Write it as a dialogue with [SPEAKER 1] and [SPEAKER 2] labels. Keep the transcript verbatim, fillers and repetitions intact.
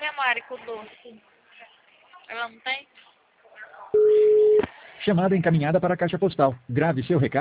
[SPEAKER 1] minha Mari com doce? Ela não tem?
[SPEAKER 2] Chamada encaminhada para a caixa postal. Grave seu recado.